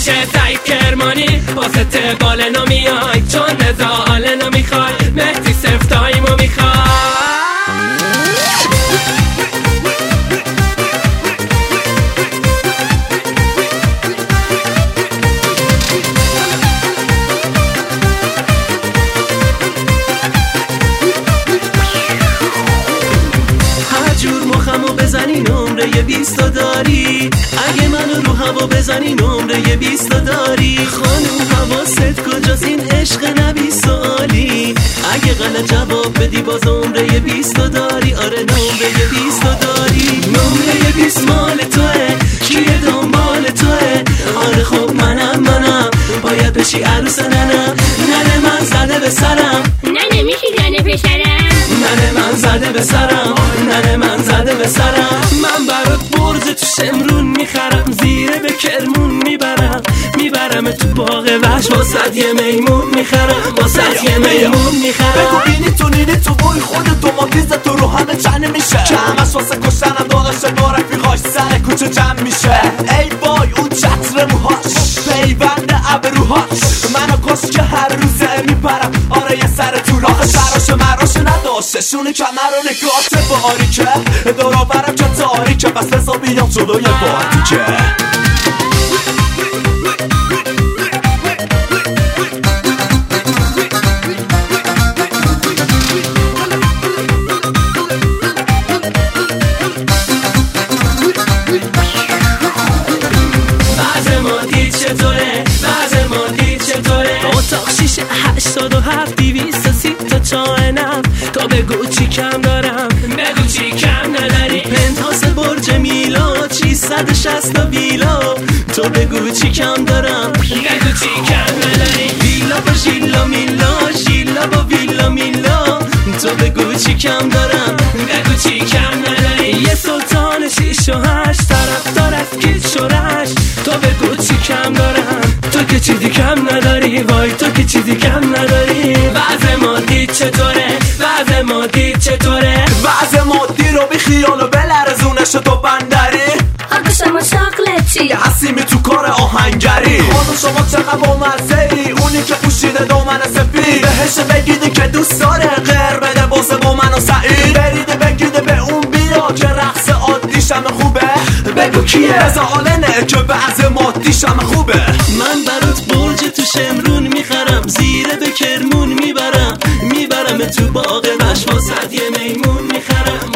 پیش سعید کرمانی واسه بال نمیای، چون نزال نمیخوای مهدی سفتایمو میخوای. مخمو بزنی نمره 20 داری، اگه منو رو هوا بزنی نمره 20 داری. خانوم حواست کجاست این عشق نبی سوالی، اگه غلط جواب بدی باز نمره 20 داری. آره نمره 20 داری، نمره 20 مال توه، کیه دنبال توه. آره خب منم باید بشی عروس ننم. ننه من زده به سرم، ننه میشی زنه پسرم. ننه من زده به سرم، ننه من زده به سرم. من برات برج تو شمرون میخرم، زیره به کرمون میبرم تو باغ وحش. واسه یه میمون میخرم، واسه یه میمون میخرم. بگو بینی تو بوی خودت تو ماتیز تو رو همه چنه میشه، که همش واسه کشتنم داداشه با رفیقاش سر کوچه جمع میشه. ای وای اون چتر موهاش، پیوند ابروهاش، منو کس که هر روزه میپرم. آره یه سر تو راه سراش نداشته، شونه کمر و نگاهت باریکه، دورآورم که تاریکه، بس بزا بیام جلوی باریکه. اتاق شیشه 87 230 تا چاهنم. تو بگو چی کم دارم، بگو چی کم نداری. پنتاس برج میلا 660 ویلا. تو بگو چی کم دارم، بگو چی کم نداری. ویلا با ژیلا میلا، ژیلا با ویلا میلا. تو بگو چی کم دارم، بگو چی کم نداری. یه سلطان 6 و 8 طرفدار از کیت شورش. تو بگو چی کم دارم، تو که چیزی کم نداری. وای تو که چیزی کم نداری. وضع مادی چطوره، وضع مادی چطوره. وضع مادی رو بی خیال و بلرزونش تو بندری. آقا شما شاقلتی حسیمی تو کار آهنگری. خانم شما چقدر با مزه ای، اونی که پوشیده دامن سفید. بهش بگیدی که دوست داره غیر بده باسه با من و سعید. بریده بگیده به اون بیا که رقص عادیشم خوبه. بگو کیه بزالنه که وضع مادیشم خوبه. من برات برج تو شمرون میخرم، زیره به کرمون میبرم تو باغ وحش. واسه یه میمون میخرم،